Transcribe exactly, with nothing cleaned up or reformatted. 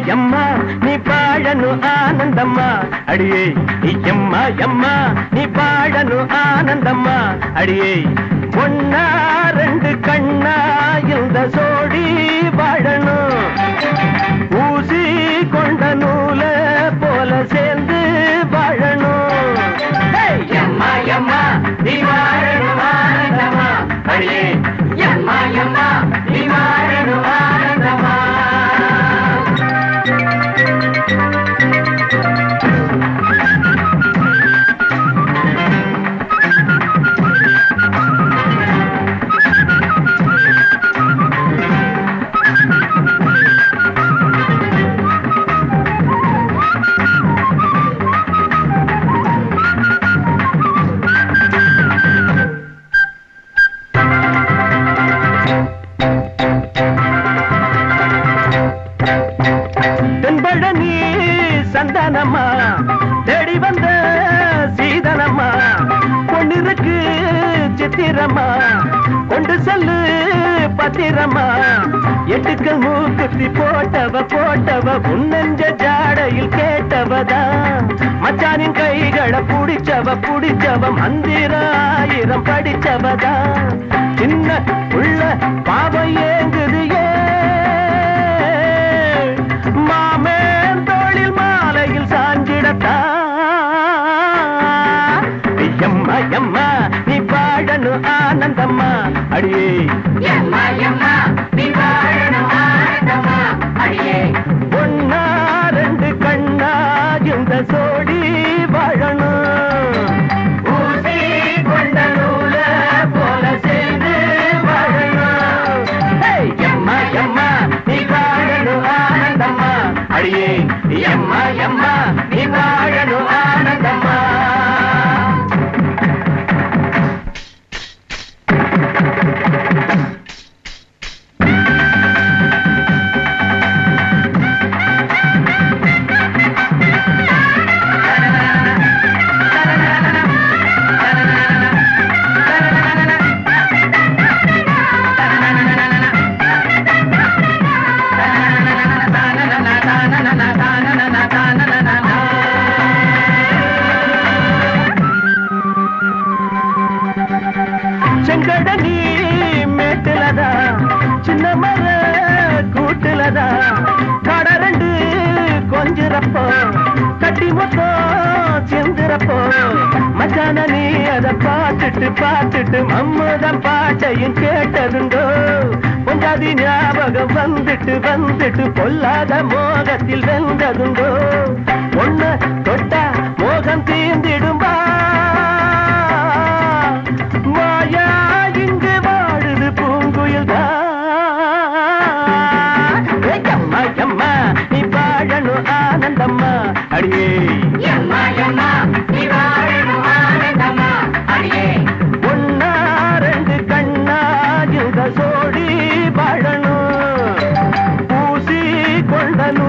எம்மா நீ பாழனு ஆனந்தம்மா அடியே எம்மா எம்மா நீ பாழனு ஆனந்தம்மா அடியே ஒன்னா ரெண்டு கண்ணா இந்த சோடி வாழணும் ஊசி கொண்ட நூல போல சேர்ந்து வாழணும் எம்மா எம்மா நீ வாழணும் ஆனந்தம்மா அடியே எம்மா எம்மா நீ வாழணும் ஆனந்தம்மா சந்தனம்மா தேடி வந்த சீதனம்மா பொன்னிருக்கு சித்திரம்மா கொண்டு செல்லு பத்திரம்மா எட்டுக்கள் மூக்குத்தி போட்டவ போட்டவ உன்னெஞ்ச ஜாடையில் கேட்டவதான் மச்சானின் கைகளை புடிச்சவ புடிச்சவ மந்திர ஆயிரம் படிச்சவதான் சின்ன உள்ள பாவம் ஏங்குது ஏ மாமே எம்மா எம்மா நீ பாழனு ஆனந்தம்மா அடியே எம்மா எம்மா நீ பாழனு ஆனந்தம்மா அடியே ஒன்னா ரெண்டு கண்ணா இந்த சோடி வாழணும் ஊசி கொண்ட நூல போல சேர்ந்து வாழணும் எம்மா எம்மா நீ பாழனு ஆனந்தம்மா அடியே எம்மா எம்மா நீ வாழனு ஆனந்தம்மா செங்கடனி மேட்டுலதா சின்ன மர கூட்டுலதா கடரண்டு கொஞ்சிறப்போ கட்டி மொத்தம் செந்திரப்போ மச்சான நீ அதை பார்த்துட்டு பார்த்துட்டு மம்மதம் பாட்டையும் கேட்டதுண்டோ பொஞ்சாதி ஞாபகம் வந்துட்டு வந்துட்டு பொல்லாத மோகத்தில் வெந்ததுண்டோ ஒண்ணு தொட்டா மோகம் தீர்ந்திடும்பா மாயா இங்கு வாழுது பூங்குயில் எம்மா எம்மா நீ வாழனு ஆனந்தம்மா அடியே எம்மா எம்மா நீ வாழனு ஆனந்தம்மா அடியே ஒன்னா ரெண்டு கண்ணா இந்த சோடி வாழணும் ஊசி கொண்ட